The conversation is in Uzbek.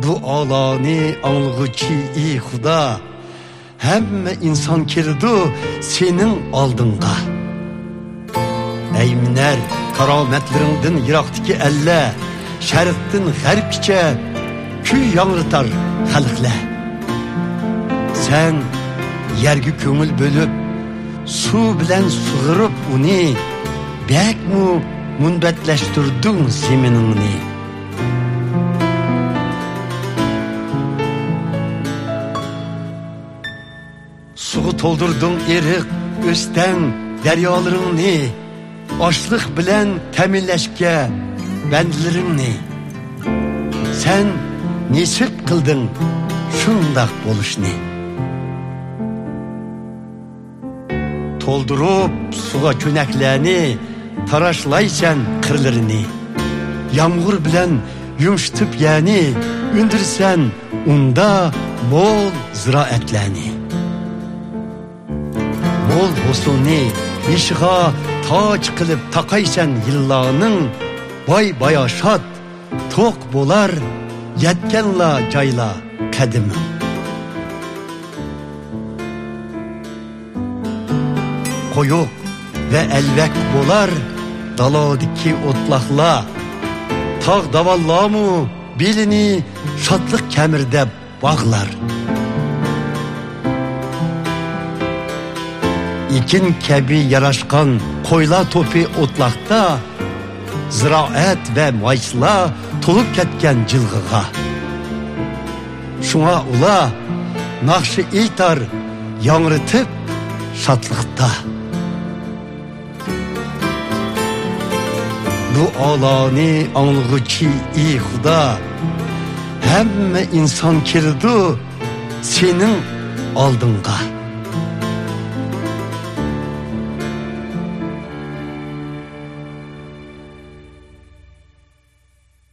Bu alani anlıgıçı ey Xuda, hemme insan kirdi senin aldınğa. Ey miner karametlerinden yiraktaki elle, şerikten g'arbgacha kuy yangritar xalqlar. Sen yerga ko'ngil bo'lib, suv bilan sug'urib uni bakmu munbatlashtirding zeminingni. Suğu toldurdun erik, östen deryalarını, açlık bilen teminleşke bendlerini. Sen nisip kıldın şundak boluşni. Toldurup suğa çöneklerini, taraşlaysan kırlarını. Yağmur bilen yumuştup yani, ündürsen unda bol ziraatlerini. Bol hosulni ishg'a toj qilib taqaysan yillarning, boy bayoshat to'q bo'lar yetganla joyla qadim. Qo'yuq va alvak bo'lar dalodiki o'tlaqla, tog' davollamu belini shodlik kamirda bog'lar. İkin kabi yaraşkan koyla topi otlakta, ziraat ve maysla tolup ketken cılgıga. Şuna ula nakşı eytar yanrıtıp şatlıkta. Bu alani anlıgıçı ey Xuda, hemme insan kirdi senin aldınğa.